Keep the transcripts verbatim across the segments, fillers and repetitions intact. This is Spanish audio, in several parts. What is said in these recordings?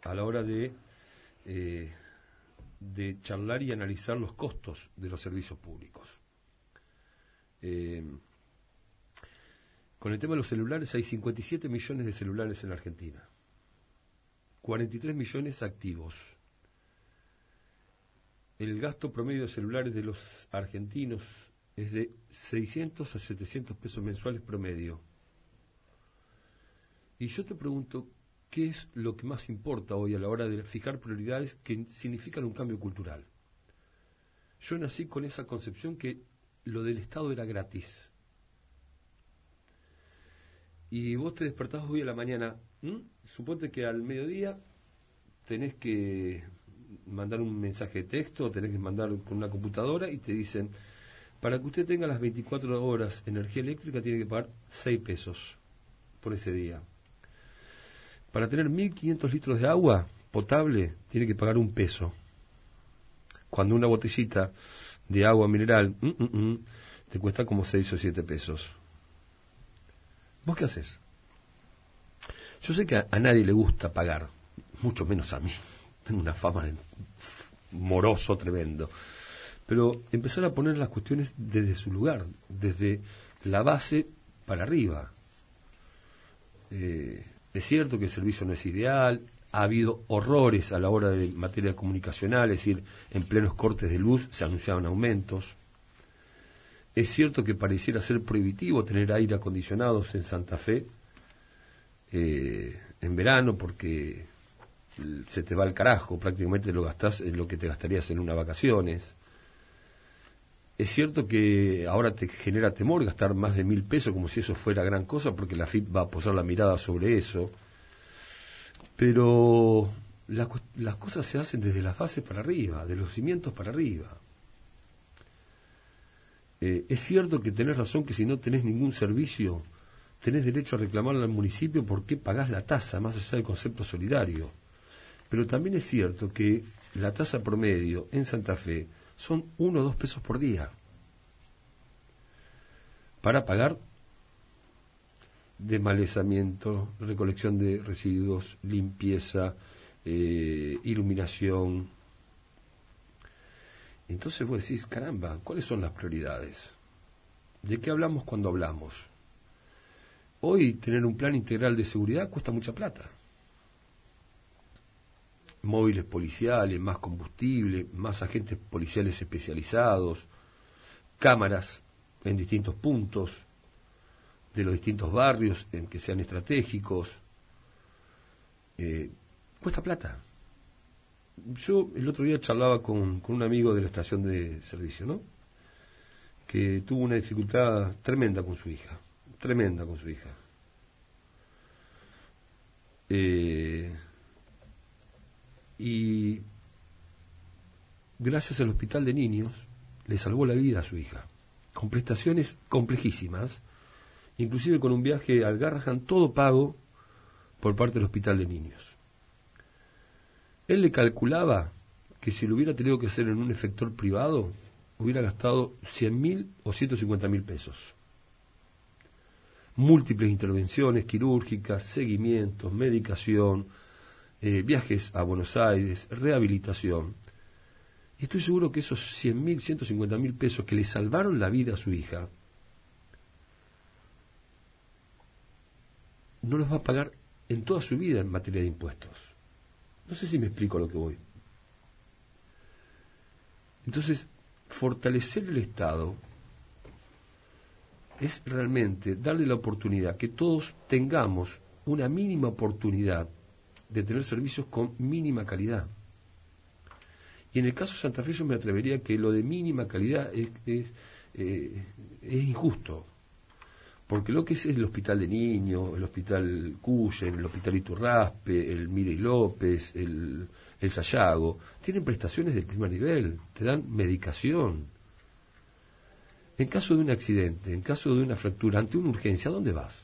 a la hora de, eh, de charlar y analizar los costos de los servicios públicos. Eh, con el tema de los celulares hay cincuenta y siete millones de celulares en la Argentina, cuarenta y tres millones activos. El gasto promedio de celulares de los argentinos es de seiscientos a setecientos pesos mensuales promedio. Y yo te pregunto, ¿qué es lo que más importa hoy a la hora de fijar prioridades que significan un cambio cultural? Yo nací con esa concepción que lo del Estado era gratis. Y vos te despertás hoy a la mañana, ¿m? Suponte que al mediodía tenés que mandar un mensaje de texto, tenés que mandar con una computadora y te dicen, para que usted tenga las veinticuatro horas energía eléctrica tiene que pagar seis pesos por ese día. Para tener mil quinientos litros de agua potable tiene que pagar un peso. Cuando una botellita de agua mineral mm, mm, mm, te cuesta como seis o siete pesos. ¿Vos qué haces? Yo sé que a, a nadie le gusta pagar, mucho menos a mí. Tengo una fama de moroso tremendo. Pero empezar a poner las cuestiones desde su lugar, desde la base para arriba. Eh, es cierto que el servicio no es ideal, ha habido horrores a la hora de materia comunicacional, es decir, en plenos cortes de luz se anunciaban aumentos. Es cierto que pareciera ser prohibitivo tener aire acondicionados en Santa Fe eh, en verano porque se te va al carajo, prácticamente lo gastás en lo que te gastarías en unas vacaciones. Es cierto que ahora te genera temor gastar más de mil pesos como si eso fuera gran cosa porque la A F I P va a posar la mirada sobre eso. Pero la, las cosas se hacen desde las bases para arriba, de los cimientos para arriba. Eh, es cierto que tenés razón que si no tenés ningún servicio, tenés derecho a reclamarle al municipio por qué pagás la tasa, más allá del concepto solidario. Pero también es cierto que la tasa promedio en Santa Fe son uno o dos pesos por día para pagar desmalezamiento, recolección de residuos, limpieza, eh, iluminación. Entonces vos decís, caramba, ¿cuáles son las prioridades? ¿De qué hablamos cuando hablamos? Hoy tener un plan integral de seguridad cuesta mucha plata. Móviles policiales, más combustible, más agentes policiales especializados, cámaras en distintos puntos de los distintos barrios en que sean estratégicos. Eh, cuesta plata. Yo el otro día charlaba con, con un amigo de la estación de servicio, ¿no? Que tuvo una dificultad tremenda con su hija, tremenda con su hija. Eh, y gracias al hospital de niños le salvó la vida a su hija, con prestaciones complejísimas, inclusive con un viaje al Garrahan, todo pago por parte del hospital de niños. Él le calculaba que si lo hubiera tenido que hacer en un efector privado, hubiera gastado cien mil o ciento cincuenta mil pesos. Múltiples intervenciones quirúrgicas, seguimientos, medicación, eh, viajes a Buenos Aires, rehabilitación. Y estoy seguro que esos cien mil, ciento cincuenta mil pesos que le salvaron la vida a su hija, no los va a pagar en toda su vida en materia de impuestos. No sé si me explico a lo que voy. Entonces, fortalecer el Estado es realmente darle la oportunidad que todos tengamos una mínima oportunidad de tener servicios con mínima calidad. Y en el caso de Santa Fe yo me atrevería que lo de mínima calidad es, es, eh, es injusto. Porque lo que es el hospital de niños, el hospital Cuyen, el hospital Iturraspe, el Mirey López, el, el Sayago, tienen prestaciones del primer nivel, te dan medicación. En caso de un accidente, en caso de una fractura, ante una urgencia, ¿a dónde vas?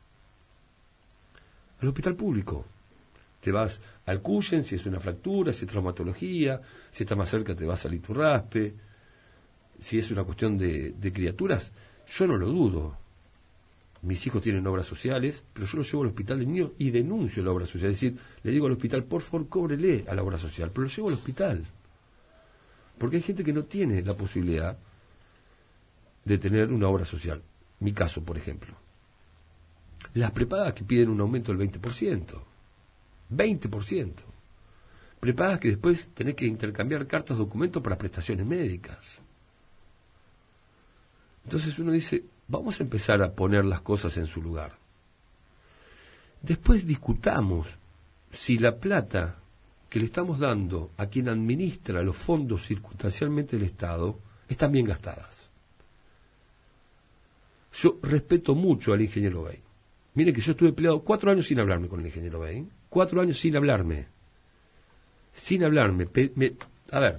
Al hospital público. Te vas al Cuyen si es una fractura, si es traumatología, si está más cerca te vas al Iturraspe, si es una cuestión de, de criaturas, yo no lo dudo. mis hijos tienen obras sociales, pero yo los llevo al hospital de niños y denuncio la obra social. Es decir, le digo al hospital, por favor, cóbrele a la obra social, pero lo llevo al hospital. Porque hay gente que no tiene la posibilidad de tener una obra social. Mi caso, por ejemplo. Las prepagas que piden un aumento del veinte por ciento. veinte por ciento. Prepagas que después tenés que intercambiar cartas, documentos para prestaciones médicas. Entonces uno dice, vamos a empezar a poner las cosas en su lugar. Después discutamos si la plata que le estamos dando a quien administra los fondos circunstancialmente del Estado están bien gastadas. Yo respeto mucho al ingeniero Bey. Mire que yo estuve peleado cuatro años sin hablarme con el ingeniero Bey. Cuatro años sin hablarme. Sin hablarme. Pe- me, a ver.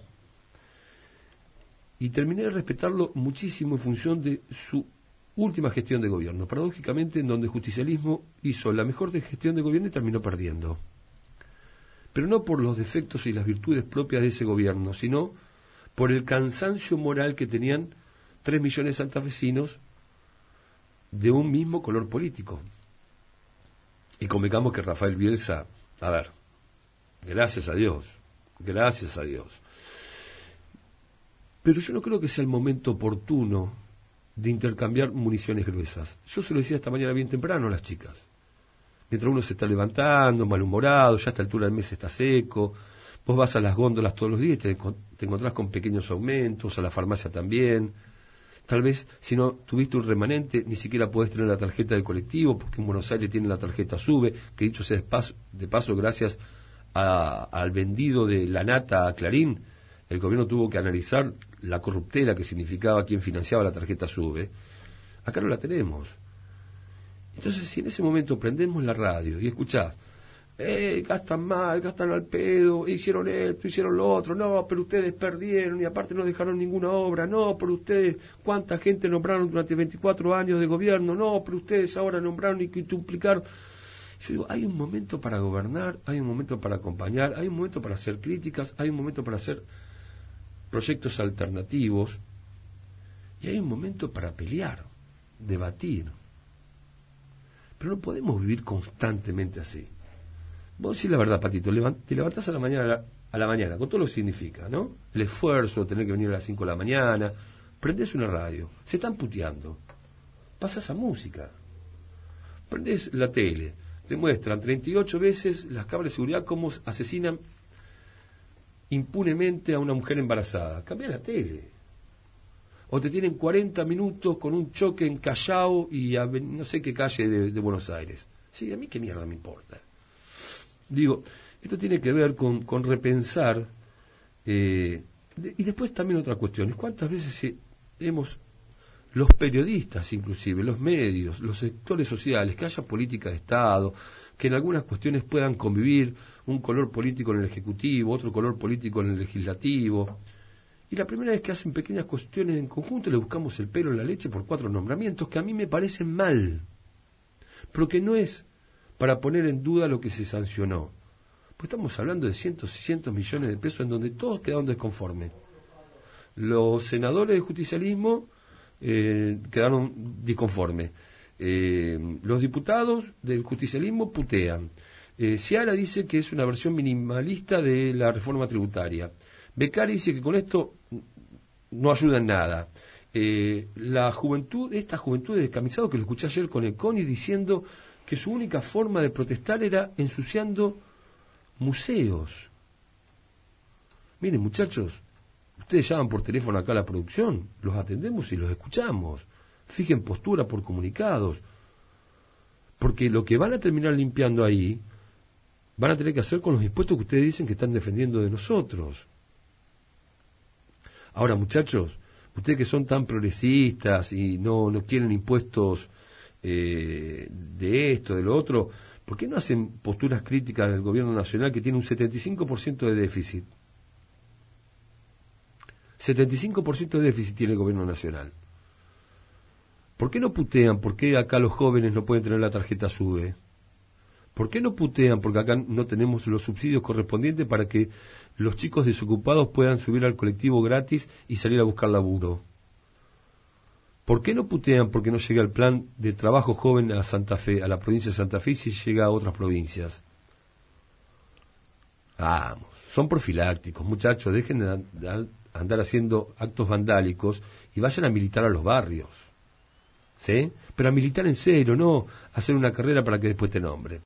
Y terminé de respetarlo muchísimo en función de su última gestión de gobierno. Paradójicamente, en donde el justicialismo hizo la mejor de gestión de gobierno y terminó perdiendo. Pero no por los defectos y las virtudes propias de ese gobierno, sino por el cansancio moral que tenían tres millones de santafesinos de un mismo color político. Y convengamos que Rafael Bielsa, a ver, gracias a Dios, gracias a Dios. Pero yo no creo que sea el momento oportuno de intercambiar municiones gruesas. Yo se lo decía esta mañana bien temprano a las chicas. Mientras uno se está levantando, malhumorado, ya a esta altura del mes está seco, vos vas a las góndolas todos los días y te, te encontrás con pequeños aumentos, a la farmacia también. Tal vez, si no tuviste un remanente, ni siquiera podés tener la tarjeta del colectivo, porque en Buenos Aires tienen la tarjeta SUBE, que dicho sea de paso, de paso gracias a, al vendido de la nata a Clarín, el gobierno tuvo que analizar la corruptela que significaba quien financiaba la tarjeta SUBE. Acá no la tenemos. Entonces, si en ese momento prendemos la radio y escuchás, eh, gastan mal, gastan al pedo, hicieron esto, hicieron lo otro, no, pero ustedes perdieron y aparte no dejaron ninguna obra, no, pero ustedes, ¿cuánta gente nombraron durante veinticuatro años de gobierno? No, pero ustedes ahora nombraron y quintuplicaron. Yo digo, hay un momento para gobernar, hay un momento para acompañar, hay un momento para hacer críticas, hay un momento para hacer proyectos alternativos y hay un momento para pelear, debatir. Pero no podemos vivir constantemente así. Vos decís la verdad, Patito, te levantás a la mañana a la, a la mañana, con todo lo que significa, ¿no? El esfuerzo, tener que venir a las cinco de la mañana, prendés una radio, se están puteando, pasás a música, prendés la tele, te muestran treinta y ocho veces las cámaras de seguridad cómo asesinan impunemente a una mujer embarazada. Cambiá la tele. O te tienen cuarenta minutos con un choque en Callao y a no sé qué calle de, de Buenos Aires. Sí, a mí qué mierda me importa. Digo, esto tiene que ver con, con repensar, eh, de, y después también otra cuestión, ¿cuántas veces eh, hemos, los periodistas inclusive, los medios, los sectores sociales, que haya política de Estado, que en algunas cuestiones puedan convivir un color político en el Ejecutivo, otro color político en el Legislativo, y la primera vez que hacen pequeñas cuestiones en conjunto le buscamos el pelo en la leche por cuatro nombramientos que a mí me parecen mal, pero que no es para poner en duda lo que se sancionó. Pues estamos hablando de cientos y cientos millones de pesos en donde todos quedaron desconformes. Los senadores del justicialismo eh, quedaron disconformes. Eh, los diputados del justicialismo putean. Eh, Ciara dice que es una versión minimalista de la reforma tributaria. Beccari dice que con esto no ayuda en nada. Eh, la juventud, esta juventud de descamisado que lo escuché ayer con el CONI diciendo que su única forma de protestar era ensuciando museos. Miren, muchachos, ustedes llaman por teléfono acá a la producción, los atendemos y los escuchamos. Fijen postura por comunicados. Porque lo que van a terminar limpiando ahí, van a tener que hacer con los impuestos que ustedes dicen que están defendiendo de nosotros. Ahora, muchachos, ustedes que son tan progresistas y no, no quieren impuestos eh, de esto, de lo otro, ¿por qué no hacen posturas críticas del gobierno nacional que tiene un setenta y cinco por ciento de déficit? setenta y cinco por ciento de déficit tiene el gobierno nacional. ¿Por qué no putean? ¿Por qué acá los jóvenes no pueden tener la tarjeta SUBE? ¿Por qué no putean? Porque acá no tenemos los subsidios correspondientes para que los chicos desocupados puedan subir al colectivo gratis y salir a buscar laburo. ¿Por qué no putean porque no llega el plan de trabajo joven a Santa Fe, a la provincia de Santa Fe, si llega a otras provincias? Vamos, son profilácticos, muchachos, dejen de andar haciendo actos vandálicos y vayan a militar a los barrios. ¿Sí? Pero a militar en serio, no hacer una carrera para que después te nombre.